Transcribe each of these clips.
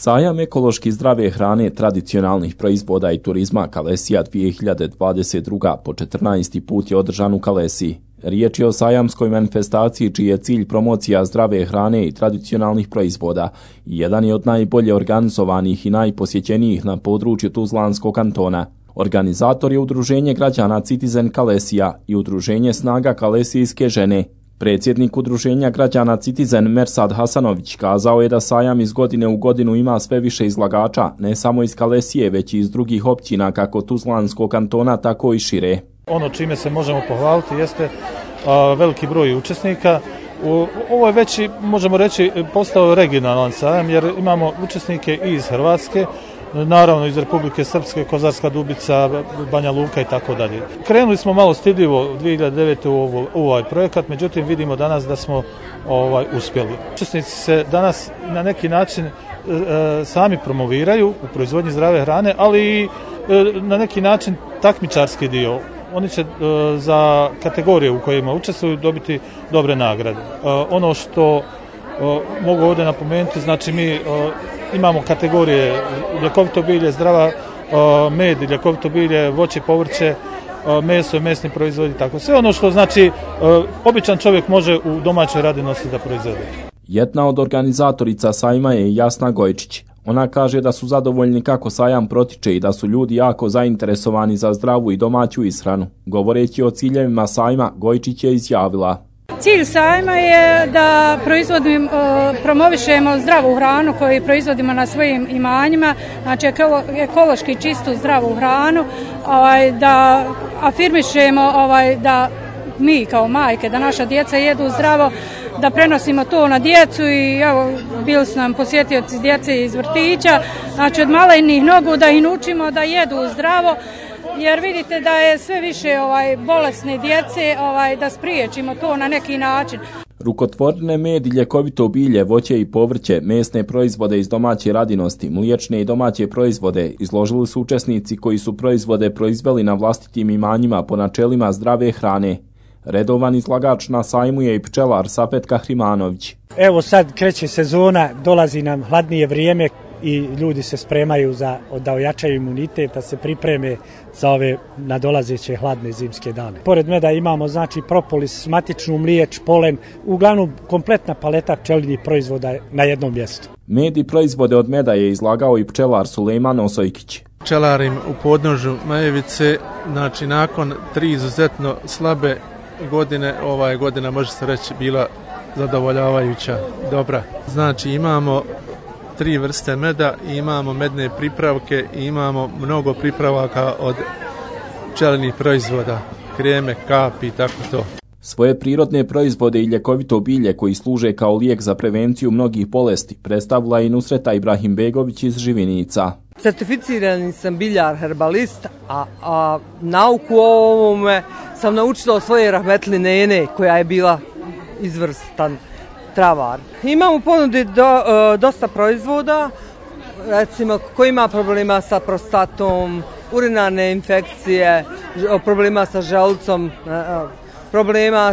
Sajam ekološki zdrave hrane, tradicionalnih proizvoda i turizma Kalesija 2022. po 14. put je održan u Kalesiji. Riječ je o sajamskoj manifestaciji čiji je cilj promocija zdrave hrane i tradicionalnih proizvoda i jedan je od najbolje organizovanih i najposjećenijih na području Tuzlanskog kantona. Organizator je Udruženje građana Citizen Kalesija i Udruženje snaga Kalesijske žene. Predsjednik Udruženja građana Citizen Mersad Hasanović kazao je da sajam iz godine u godinu ima sve više izlagača, ne samo iz Kalesije, već i iz drugih općina kako Tuzlanskog kantona, tako i šire. Ono čime se možemo pohvaliti jeste veliki broj učesnika. Ovo je već, možemo reći, postao regionalan sajam jer imamo učesnike i iz Hrvatske, naravno iz Republike Srpske, Kozarska Dubica, Banja Luka i tako dalje. Krenuli smo malo stidljivo 2009. u ovaj projekat, međutim vidimo danas da smo uspjeli. Učesnici se danas na neki način sami promoviraju u proizvodnji zdrave hrane, ali i na neki način takmičarski dio. Oni će za kategorije u kojima učestvuju dobiti dobre nagrade. Ono što mogu ovdje napomenuti, znači mi imamo kategorije ljekovito bilje, zdrava med, ljekovito bilje, voće, povrće, meso i mesni proizvodi, tako sve ono što znači običan čovjek može u domaćoj radinosti da proizvede. Jedna od organizatorica sajma je Jasna Gojčić. Ona kaže da su zadovoljni kako sajam protiče i da su ljudi jako zainteresovani za zdravu i domaću ishranu. Govoreći o ciljevima sajma, Gojčić je izjavila: Cilj sajma je da promovišemo zdravu hranu koju proizvodimo na svojim imanjima, znači ekološki čistu zdravu hranu, da afirmišemo da mi kao majke, da naša djeca jedu zdravo, da prenosimo to na djecu i evo, bili su nam posjetioci djece iz vrtića, znači od malenih nogu da ih učimo da jedu zdravo, jer vidite da je sve više bolesne djece, da spriječimo to na neki način. Rukotvorine med i ljekovito bilje, voće i povrće, mesne proizvode iz domaće radinosti, mliječne i domaće proizvode izložili su učesnici koji su proizvode proizveli na vlastitim imanjima po načelima zdrave hrane. Redovan izlagač na sajmu je i pčelar Safet Kahrimanović. Evo sad kreće sezona, dolazi nam hladnije vrijeme i ljudi se spremaju da ojačaju imunitet, da se pripreme za ove nadolazeće hladne zimske dane. Pored meda imamo znači propolis, matičnu mliječ, polen, uglavnom kompletna paleta pčelinjih proizvoda na jednom mjestu. Med i proizvode od meda je izlagao i pčelar Sulejman Osojkić. Pčelarim u podnožju Majevice, znači nakon 3 izuzetno slabe godine, ova godina može se reći bila zadovoljavajuća, dobra. Znači imamo 3 vrste meda, imamo medne pripravke i imamo mnogo pripravaka od pčelinjih proizvoda, kreme, kapi i tako to. Svoje prirodne proizvode i ljekovito bilje koji služe kao lijek za prevenciju mnogih bolesti predstavila i Nusreta Ibrahimbegović iz Živinica. Certificirani sam biljar herbalist, a nauku o ovome sam naučila od svoje rahmetli nene koja je bila izvrstan travar. Imamo u ponudi dosta proizvoda, recimo koji ima problema sa prostatom, urinarne infekcije, problema sa želucom, problema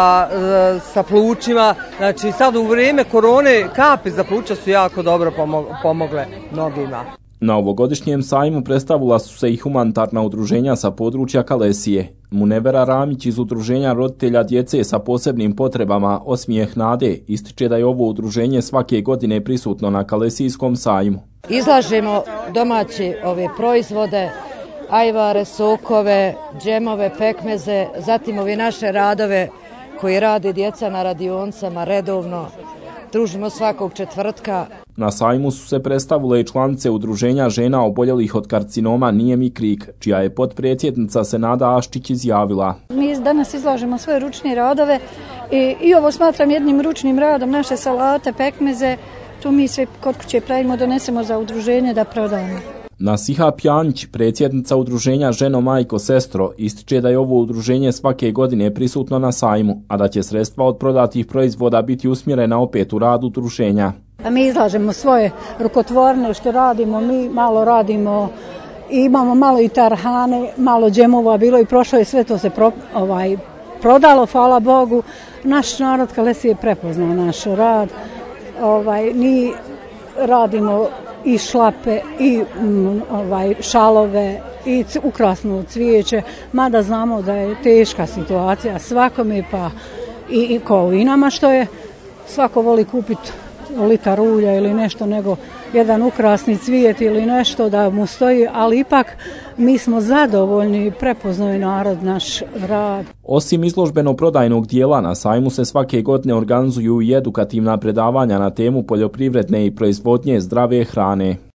sa plućima. Znači sad u vrijeme korone kapi za pluća su jako dobro pomogle mnogima. Na ovogodišnjem sajmu predstavila su se i humanitarna udruženja sa područja Kalesije. Munevera Ramić iz Udruženja roditelja djece sa posebnim potrebama Osmijeh nade ističe da je ovo udruženje svake godine prisutno na Kalesijskom sajmu. Izlažemo domaće proizvode, ajvare, sokove, džemove, pekmeze, zatim ove naše radove koji rade djeca na radionicama redovno. Družimo svakog četvrtka. Na sajmu su se predstavile i članice Udruženja žena oboljelih od karcinoma Nijemi Krik, čija je potpredsjednica Senada Aščić izjavila: Mi danas izlažemo svoje ručne radove i ovo smatram jednim ručnim radom, naše salate, pekmeze, to mi sve kod kuće pravimo, donesemo za udruženje da prodamo. Nasiha Pjanić, predsjednica Udruženja Ženo, majko, sestro, ističe da je ovo udruženje svake godine prisutno na sajmu, a da će sredstva od prodatih proizvoda biti usmjerena opet u rad udruženja. Mi izlažemo svoje rukotvorne što radimo, mi malo radimo i imamo malo i tarhane, malo džemova bilo i prošlo je, sve to se prodalo, hvala Bogu. Naš narod Kalesije je prepoznao naš rad, mi radimo i šlape i šalove i ukrasno cvijeće, mada znamo da je teška situacija svakome, pa i kao i nama, što je svako voli kupiti litar ulja ili nešto, nego jedan ukrasni cvijet ili nešto da mu stoji, ali ipak mi smo zadovoljni i prepoznao je narod naš rad. Osim izložbeno-prodajnog dijela, na sajmu se svake godine organizuju i edukativna predavanja na temu poljoprivredne i proizvodnje zdrave hrane.